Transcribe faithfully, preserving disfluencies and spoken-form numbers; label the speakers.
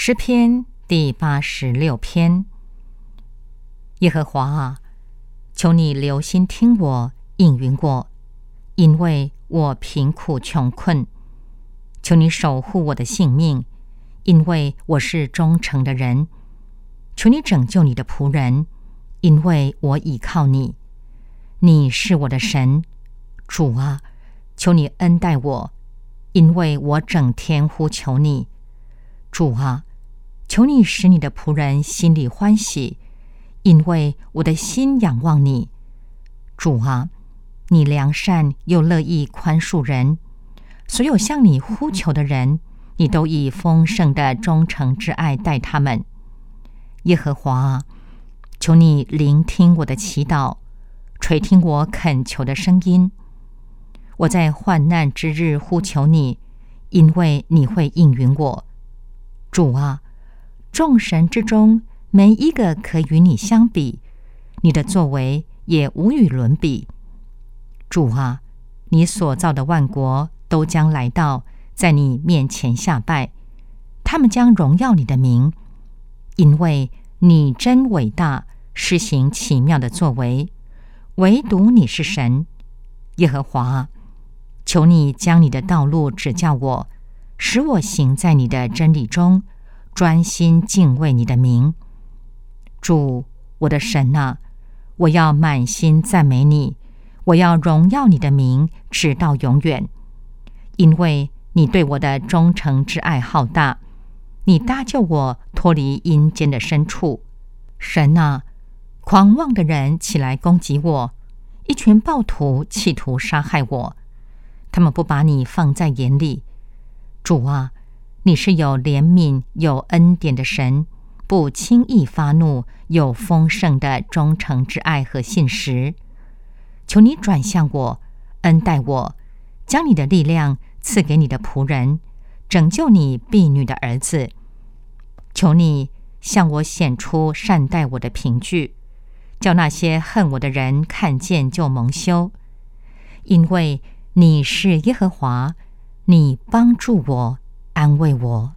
Speaker 1: 诗篇第八十六篇。耶和华啊，求你留心听我，应允我，因为我贫苦穷困。求你守护我的性命，因为我是忠诚的人。求你拯救你的仆人，因为我倚靠你。你是我的神，主啊，求你恩待我，因为我整天呼求你。主啊，求你使你的仆人心里欢喜，因为我的心仰望你。主啊，你良善又乐意宽恕人，所有向你呼求的人，你都以丰盛的忠诚之爱待他们。耶和华啊，求你聆听我的祈祷，垂听我恳求的声音。我在患难之日呼求你，因为你会应允我。主啊，众神之中没一个可与你相比，你的作为也无与伦比。主啊，你所造的万国都将来到，在你面前下拜，他们将荣耀你的名，因为你真伟大，施行奇妙的作为，唯独你是神。耶和华，求你将你的道路指教我，使我行在你的真理中，专心敬畏你的名。主，我的神啊，我要满心赞美你，我要荣耀你的名，直到永远。因为你对我的忠诚之爱浩大，你搭救我脱离阴间的深处。神啊，狂妄的人起来攻击我，一群暴徒企图杀害我，他们不把你放在眼里。主啊，你是有怜悯有恩典的神，不轻易发怒，有丰盛的忠诚之爱和信实。求你转向我，恩待我，将你的力量赐给你的仆人，拯救你婢女的儿子。求你向我显出善待我的凭据，叫那些恨我的人看见就蒙羞。因为你是耶和华，你帮助我，安慰我。